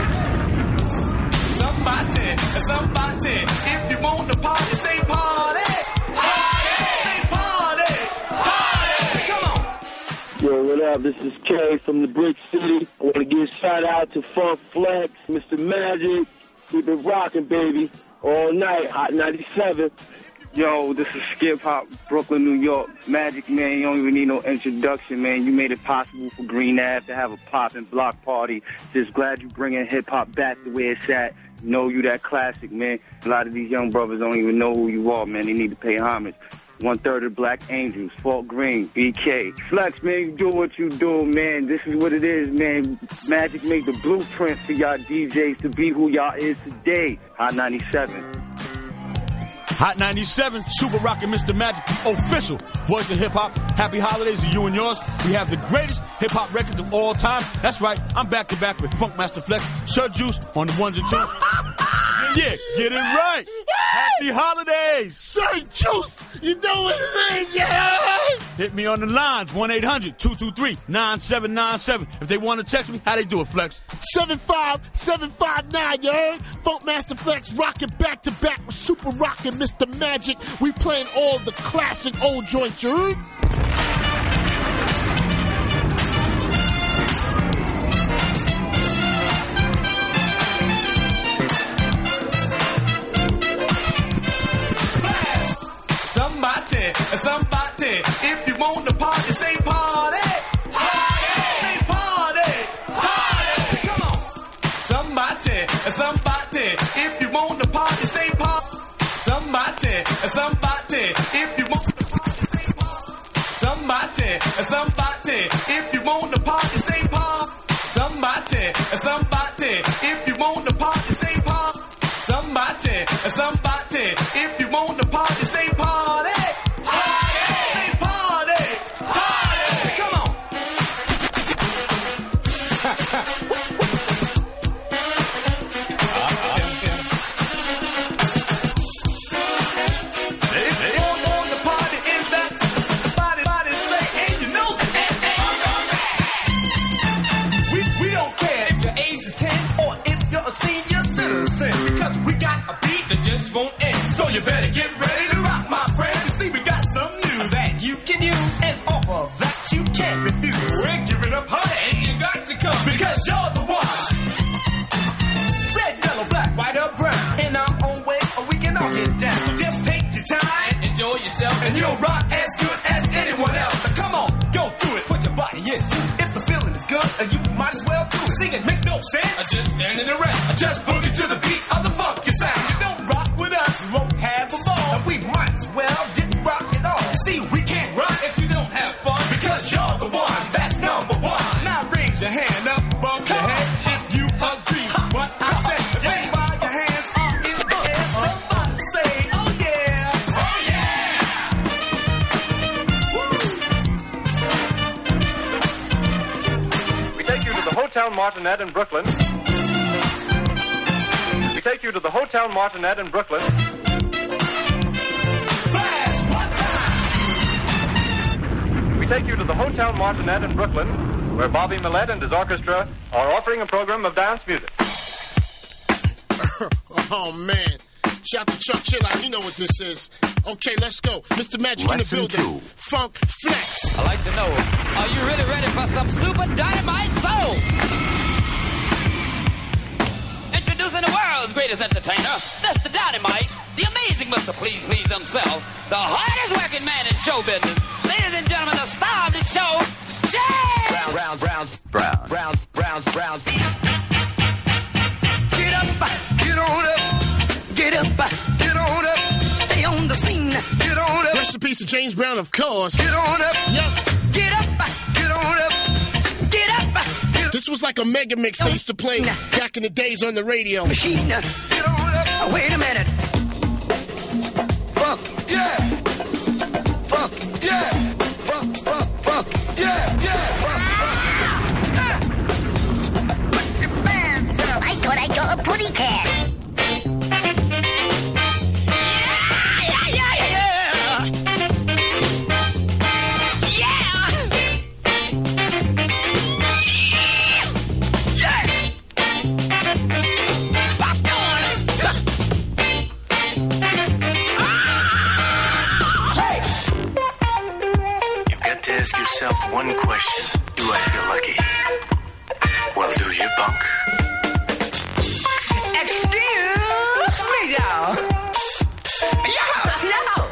Somebody, somebody, if you want to party, say party. Party, say party. Party, come on. Yo, what up? This is Kay from the Brick City. I want to give a shout out to Funk Flex, Mister Magic. Keep it rocking, baby. All night, Hot ninety-seven. Yo, this is Skip Hop, Brooklyn, New York. Magic, man, you don't even need no introduction, man. You made it possible for Green Ave to have a pop-and block party. Just glad you bringing hip-hop back the way it's at. You know you that classic, man. A lot of these young brothers don't even know who you are, man. They need to pay homage. One-third of Black Angels, Fort Green, B K. Flex, man, you do what you do, man. This is what it is, man. Magic made the blueprint for y'all D Js to be who y'all is today. Hot ninety-seven. Hot ninety-seven, Super Rockin' Mister Magic, official voice of hip-hop. Happy holidays to you and yours. We have the greatest hip-hop records of all time. That's right, I'm back-to-back with Funkmaster Flex, Sir Juice on the ones and twos. Yeah, get it right. Happy holidays. Sir Juice, you know what it is, yeah? Hit me on the lines, one eight hundred two two three nine seven nine seven. If they want to text me, how they do it, Flex? seven five seven five nine, you heard? Funkmaster Flex rocking back to back with Super Rockin' Mister Magic. We playing all the classic old joints, you heard? Somebody, somebody, if you want to party, say party. Party! Say party. Party! Come on. Somebody, somebody, if you want to party, say party. Somebody, somebody, if you want to party, say party. Somebody, somebody, if you want to party, say party. Somebody, somebody, if you want to party, say party. Somebody, somebody, if you want to party, say party. Party! Say party! Party! Come on! They, they all want the party in that body, body say, and you know that. We, we don't care if your age is ten or if you're a senior citizen, because we got a beat that just won't end. So you better get ready to rock, my friend. See, we got some news that you can use, and offer that you can't refuse. We're giving up honey, and you got to come because you're the one. Red, yellow, black, white, or brown. In our own way, or we can all get down. So just take your time and enjoy yourself, and you'll rock as good as anyone else. So come on, go through it, put your body into it. If the feeling is good, you might as well do it. Sing it makes no sense. I just standing around. I just boogie to the beat of the funky sound. You don't rock with us, you won't have a ball. And we might as well didn't rock at all. See, we can't rock if you don't have fun, because you're the one that's number one. Now raise your hand up above your head if you agree with what I said. That's why your hands are in the air. Somebody say, oh yeah, oh yeah. We take you to the Hotel Martinet in Brooklyn. We take you to the Hotel Martinet in Brooklyn. Flash, one time. We take you to the Hotel Martinet in Brooklyn, where Bobby Millett and his orchestra are offering a program of dance music. Oh, man. Shout to Chuck Chill out. You know what this is. Okay, let's go. Mister Magic in the Lesson building. two. Funk Flex. I like to know, are you really ready for some super dynamite soul? Introducing the world's greatest entertainer, Mister Dynamite, the amazing Mister Please Please himself, the hardest working man in show business. Ladies and gentlemen, the star of the show, Jay! Brown, brown, brown, brown, brown, brown, brown. Get up, get on up, get up, get on up, stay on the scene, get on up. Rest in peace to James Brown, of course. Get on up, yep. Get up, get on up, get up. Get this was like a mega mix they used to play back in the days on the radio. Machine, get on up. Oh, wait a minute. Fuck, yeah. Fuck, yeah. Fuck, fuck, fuck, yeah, yeah. Fuck, fuck. Ah. Put your hands up. I thought I got a pretty cat. Ask yourself one question. Do I feel lucky? Well, do you, punk? Excuse me, y'all. Yo, yo.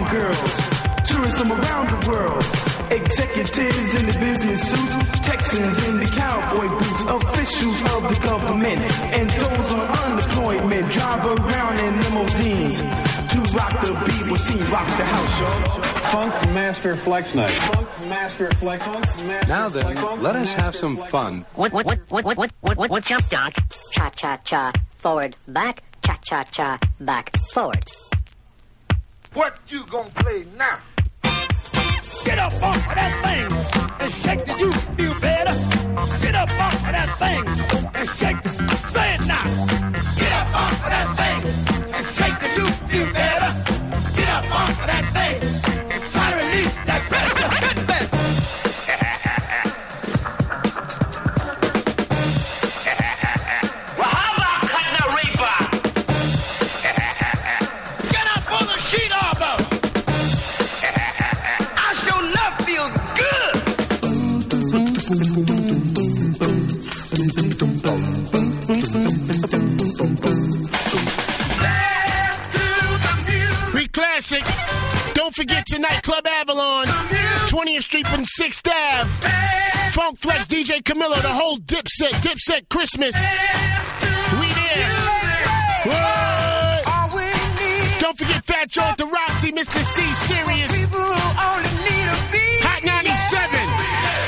and girls. Tourism around the world. Executives in the business suits, Texans in the cowboy boots, officials of the government, and those on unemployment drive around in limousines to rock the beat. We'll see rock the house, y'all. Funk Master Flex Night. Funk Master Flex. Funk Master now then, Flex. Let us have some fun. What what what what what what what what's up, Doc? Cha cha cha, forward back, cha cha cha, back forward. What you gonna play now? Get up off of that thing and shake till you feel better. Get up off of that thing and shake till, say it now. Get up off of that thing and shake till you feel better. Get up off of that thing and try to release that pressure. Good man. Well, how about cutting a reaper? Get up on the sheet arbor. We classic. Don't forget tonight, Club Avalon, twentieth Street from sixth Avenue. Funk Flex, D J Camilo, the whole Dipset, Dipset Christmas. We there. What? Don't forget Fat Joe at the Roxy, Mister C, Serious. Hot ninety-seven.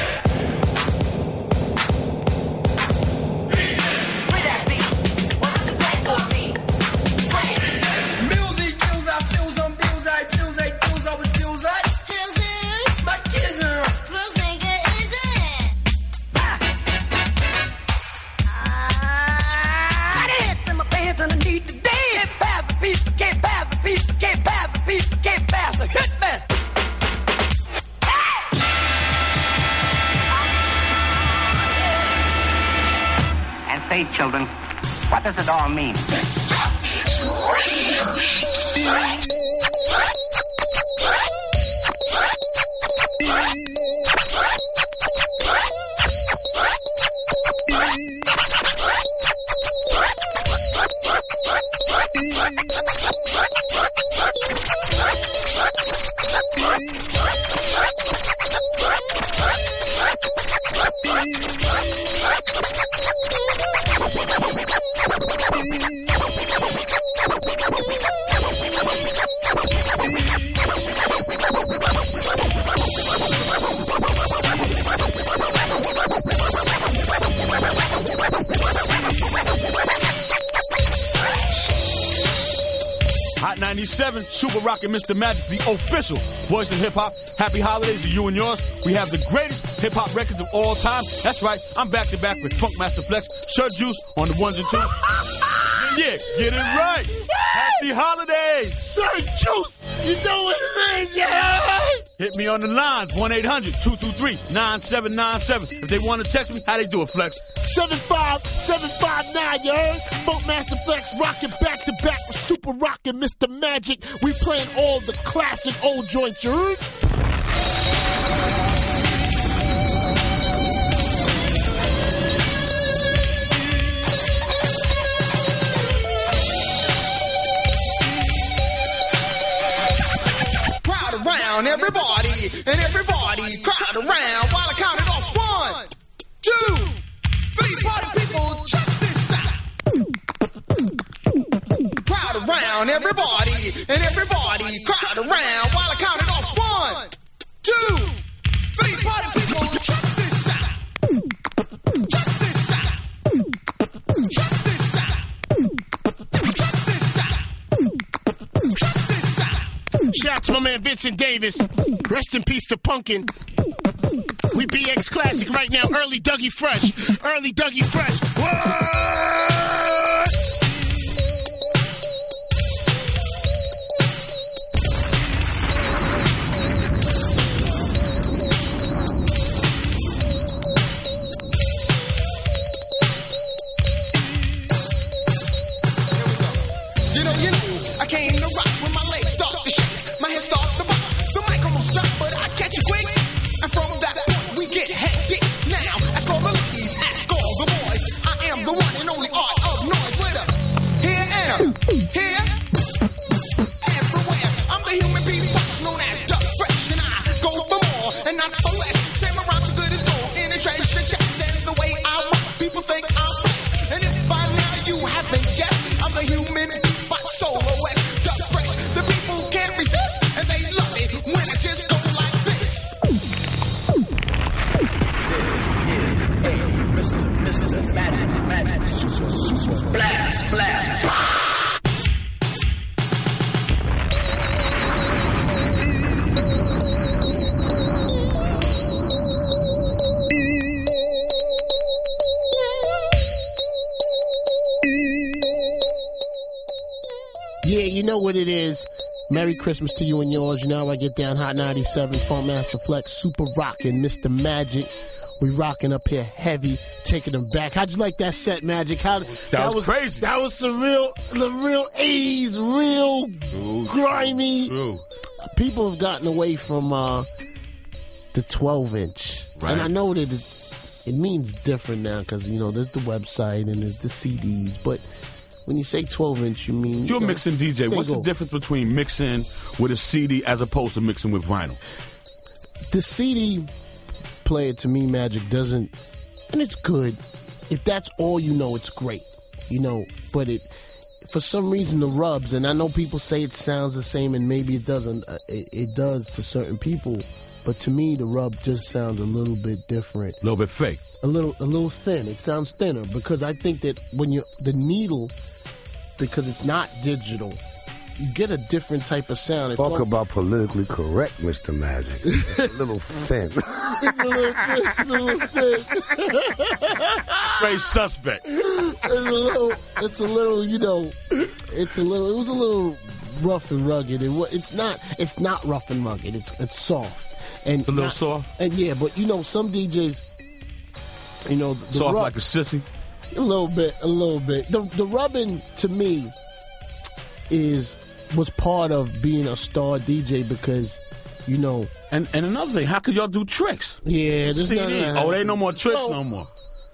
And say, children, what does it all mean? ninety-seven, Super Rockin' Mister Magic, the official voice of hip-hop. Happy holidays to you and yours. We have the greatest hip-hop records of all time. That's right, I'm back-to-back with Funk Master Flex, Sir Juice on the ones and twos. Yeah, get it right. Happy holidays. Sir Juice, you know what it is, yeah? Hit me on the lines, one eight hundred two two three nine seven nine seven. If they want to text me, how they do it, Flex? seven five seven five nine, you heard? Funk Master Flex rocking back to back with Super Rockin' Mister Magic. We playing all the classic old joints, you heard? Crowd around, everybody, and everybody crowd around while I count it off. One, two, three, party people, check this out. Crowd around, everybody, and everybody crowd around while I count it off. One, two, three, party people, check this out. Check this out. Check this out. Check this out. Check this out. Shout out to my man Vincent Davis. Rest in peace to Punkin. We B X Classic right now. Early Dougie Fresh. Early Dougie Fresh. What? You know, you know, I came to rock when my legs start to shake. My head starts to pop. The mic almost dropped, but I catch it quick. And from that point, we get hectic. Now, ask all the ladies, ask all the boys. I am the one and only art what it is. Merry Christmas to you and yours. You know how I get down. Hot ninety-seven, Funk Master Flex, Super Rockin', Mister Magic. We rocking up here heavy, taking them back. How'd you like that set, Magic? How, that, that was crazy. That was some real, the real eighties, real Ooh, grimy. Ooh. People have gotten away from uh, the twelve inch. Right. And I know that it, it means different now because, you know, there's the website and there's the C Ds. But when you say twelve inch, you mean... You're a you know, mixing D J. What's the single. difference between mixing with a C D as opposed to mixing with vinyl? The C D player, to me, Magic, doesn't... And it's good. If that's all you know, it's great. You know, but it... For some reason, the rubs, and I know people say it sounds the same, and maybe it doesn't. Uh, it, it does to certain people, but to me, the rub just sounds a little bit different. A little bit fake. A little, a little thin. It sounds thinner because I think that when you the needle, because it's not digital, you get a different type of sound. Talk It's all- about politically correct, Mister Magic. It's a little thin. It's a little thin. It's a little thin. Very suspect. It's a little. It's a little. You know. It's a little. It was a little rough and rugged. It was. It's not. It's not rough and rugged. It's. It's soft. And A little not- soft? And yeah, but you know, some D Js. You know, the Soft rub- like a sissy? A little bit. A little bit. The the rubbing to me is was part of being a star D J because. You know, and and another thing, how could y'all do tricks? Yeah, there's C D. none of that. Oh, there ain't no more tricks No. no more.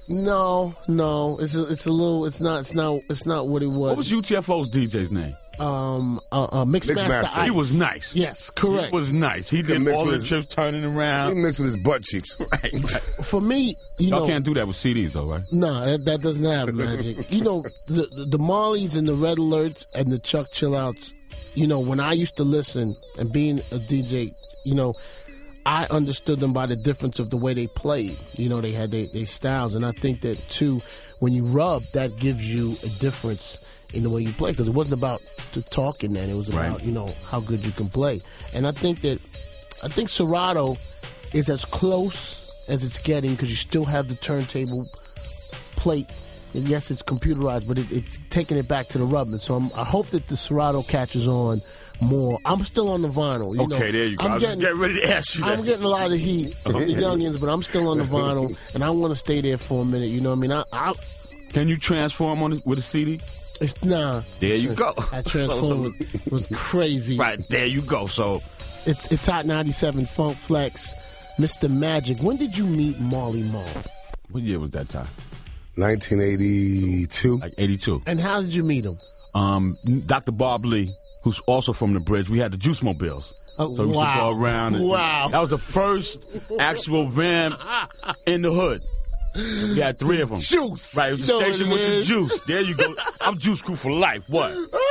No, no, it's a, it's a little, it's not, it's not, it's not what it was. What was U T F O's D J's name? Um, uh, uh Mixed, Mixed Master. Master. Ice. He was nice. Yes, correct. He was nice. He He did mixed all with the his- trips turning around. He mixed with his butt cheeks. Right, right. For me, you Y'all know, can't do that with C Ds though, right? no, that, that doesn't have magic. You know, the, the the Marleys and the Red Alerts and the Chuck Chillouts. You know, when I used to listen and being a D J, you know, I understood them by the difference of the way they played. You know, they had their they styles, and I think that too, when you rub, that gives you a difference in the way you play because it wasn't about the talking then; it was about Right. you know how good you can play. And I think that I think Serato is as close as it's getting because you still have the turntable plate. And yes, it's computerized, but it, it's taking it back to the rubbing. So I'm, I hope that the Serato catches on more. I'm still on the vinyl. You Okay, know. there you go. I'm I was just getting ready to ask you I'm that. getting a lot of heat from the youngins, but I'm still on the vinyl, and I want to stay there for a minute. You know what I mean? I, I Can you transform on it with a C D? it's nah. There you go. I transformed was, was crazy. Right, there you go. So It's it's Hot ninety-seven Funk Flex, Mister Magic. When did you meet Marley Marl? what year was that time? nineteen eighty-two. Like eighty-two. And how did you meet him? Um, Doctor Bob Lee, who's also from the Bridge, we had the Juice Mobiles. Oh, so we used wow. to go around. And, Wow. That was the first actual van in the hood. We had three of them. Juice. Right, it was You the know station what with it the is. juice. There you go. I'm Juice Crew for life. What?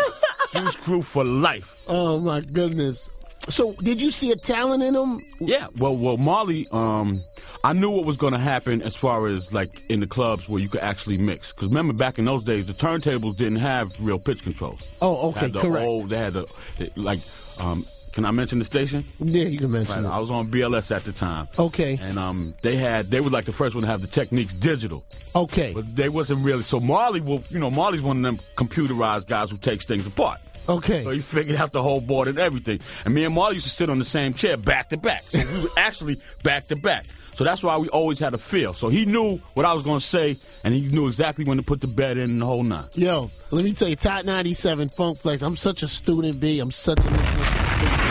Juice Crew for life. Oh my goodness. So did you see a talent in him? Yeah. Well, well, Marley. Um, I knew what was going to happen as far as like in the clubs where you could actually mix. Because remember, back in those days, the turntables didn't have real pitch controls. Oh, They okay, had the correct. Old, they had the it- like. Um, can I mention the station? Yeah, you can mention Right, it. I was on B L S at the time. Okay. And um, they had they were like the first one to have the Techniques digital. Okay. But they wasn't really. So Marley will, you know, Marley's one of them computerized guys who takes things apart. Okay. So he figured out the whole board and everything. And me and Marley used to sit on the same chair back to back. So we were actually back to back. So that's why we always had a feel. So he knew what I was going to say, and he knew exactly when to put the bed in and the whole nine. Yo, let me tell you, Top ninety-seven Funk Flex. I'm such a student B. I'm such a listener.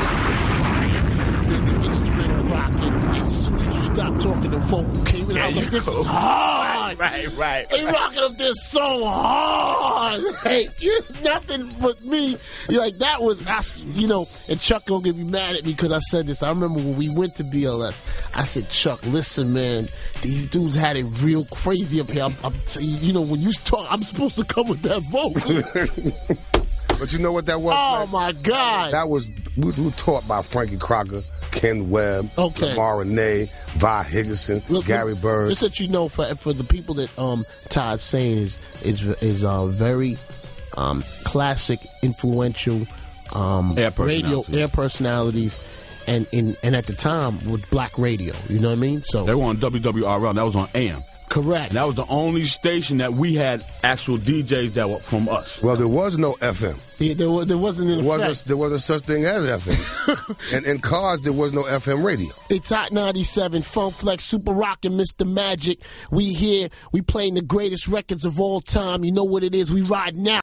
The instrumental rocking. And as soon as you stop talking, the vocal came in. I was like, this is hard. Right, right. They rocking up this so hard. Hey, you nothing but me. You're like, that was, that's, you know, and Chuck gonna get me mad at me because I said this. I remember when we went to B L S, I said, Chuck, listen, man, these dudes had it real crazy up here. I'm, I'm t- you know, when you talk, I'm supposed to come with that vocal. But you know what that was? Oh, Max? my God. That was, we we were taught by Frankie Crocker, Ken Webb, Okay. Lamar Renee, Vi Higginson, Look, Gary look, Bird. Just that you know, for for the people that um Todd's saying is is is uh, very um classic, influential um Air radio personalities. air personalities, and in and at the time with black radio. You know what I mean? So They were on W W R L. That was on A M. Correct. And that was the only station that we had actual D Js that were from us. Well, there was no F M. Yeah, there, was, there wasn't an There effect. wasn't, there wasn't such thing as F M. And in cars, there was no F M radio. It's Hot ninety-seven, Funk Flex, Super Rockin', Mister Magic. We here, we playing the greatest records of all time. You know what it is. We riding out.